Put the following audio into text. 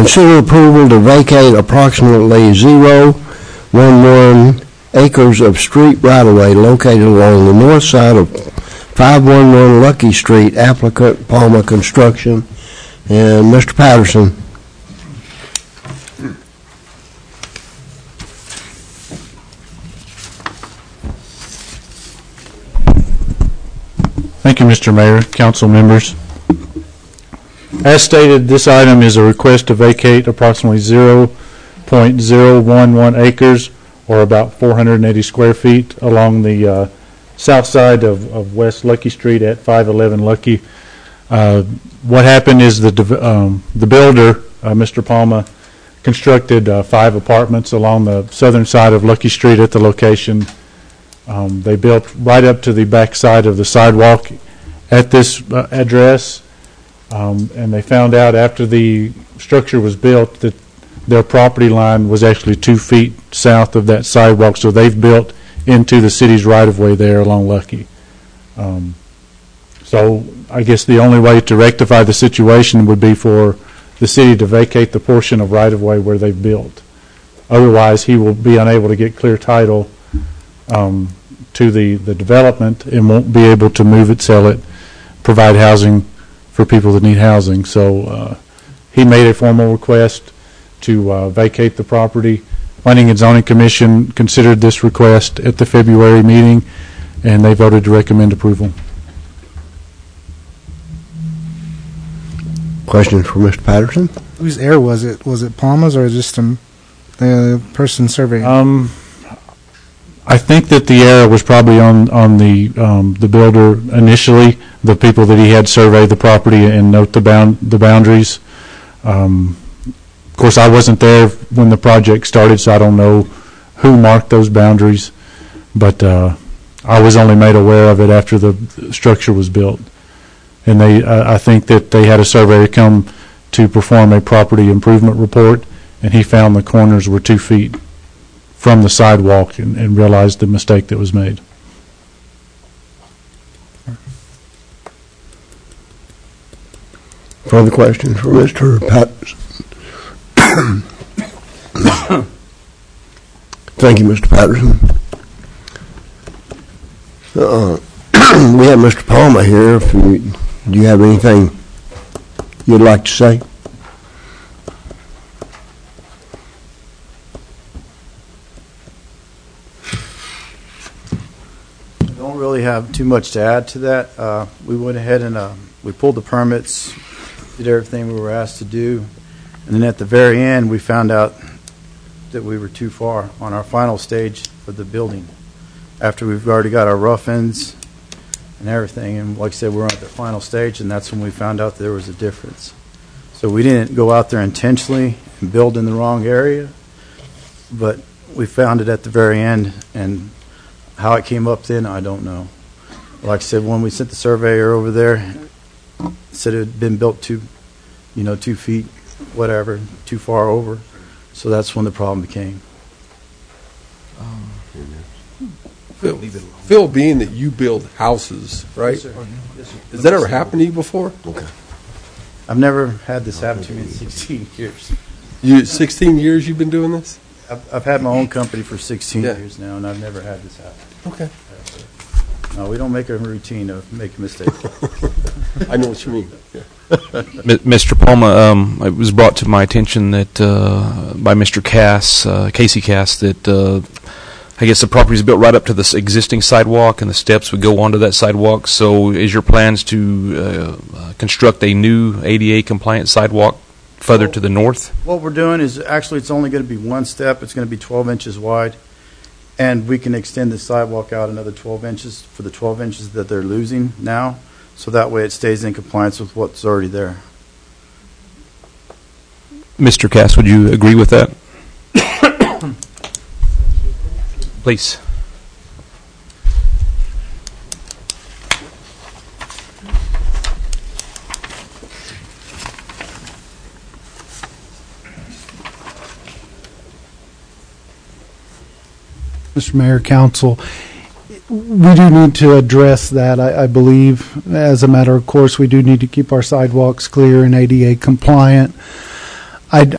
Consider approval to vacate approximately 0.11 acres of street right-of-way located along the north side of 511 Lucky Street, applicant Palmer Construction. And Mr. Patterson. Thank you, Mr. Mayor, council members. As stated, this item is a request to vacate approximately 0.011 acres, or about 480 square feet, along the south side of West Lucky Street at 511 Lucky. What happened is the builder, Mr. Palma, constructed 5 apartments along the southern side of Lucky Street at the location. They built right up to the back side of the sidewalk at this address, and they found out after the structure was built that their property line was actually 2 feet south of that sidewalk, so they've built into the city's right-of-way there along Lucky. So I guess the only way to rectify the situation would be for the city to vacate the portion of right-of-way where they've built. Otherwise, he will be unable to get clear title to the development and won't be able to move it, sell it, provide housing for people that need housing. So he made a formal request to vacate the property. Planning and Zoning Commission considered this request at the February meeting, and they voted to recommend approval. Questions for Mr. Patterson? Whose error was it? Was it Palma's or just the person surveying? I think that the error was probably on the builder initially, the people that he had survey the property and note the boundaries. Of course, I wasn't there when the project started, so I don't know who marked those boundaries, but I was only made aware of it after the structure was built. And I think that they had a surveyor come to perform a property improvement report, and he found the corners were 2 feet from the sidewalk and realized the mistake that was made. Further questions for Mr. Patterson? Thank you, Mr. Patterson. We have Mr. Palmer here. Do you have anything you'd like to say? I don't really have too much to add to that. We went ahead and we pulled the permits, did everything we were asked to do, and then at the very end we found out that we were too far on our final stage for the building. After we've already got our rough ends and everything, and like I said, we're at the final stage, and that's when we found out there was a difference. So we didn't go out there intentionally and build in the wrong area, but we found it at the very end, and how it came up then, I don't know. Like I said, when we sent the surveyor over there, it said it had been built 2 feet, whatever, too far over. So that's when the problem became. Phil, being that you build houses, right? Yes, sir. Yes, sir. Has that ever happened to you before? Okay. I've never had this happen to me in 16 years. 16 years you've been doing this? I've had my own company for 16 Yeah. years now, and I've never had this happen. Okay. No, we don't make a routine of making mistakes. I know what you mean. Yeah. Mr. Palma, it was brought to my attention that by Mr. Cass, Casey Cass, that I guess the property is built right up to this existing sidewalk, and the steps would go onto that sidewalk. So, is your plans to construct a new ADA compliant sidewalk further to the north? What we're doing is actually it's only going to be one step. It's going to be 12 inches wide, and we can extend the sidewalk out another 12 inches for the 12 inches that they're losing now. So that way it stays in compliance with what's already there. Mr. Cass, would you agree with that? Please. Mr. Mayor, Council, we do need to address that. I believe, as a matter of course, we do need to keep our sidewalks clear and ADA compliant.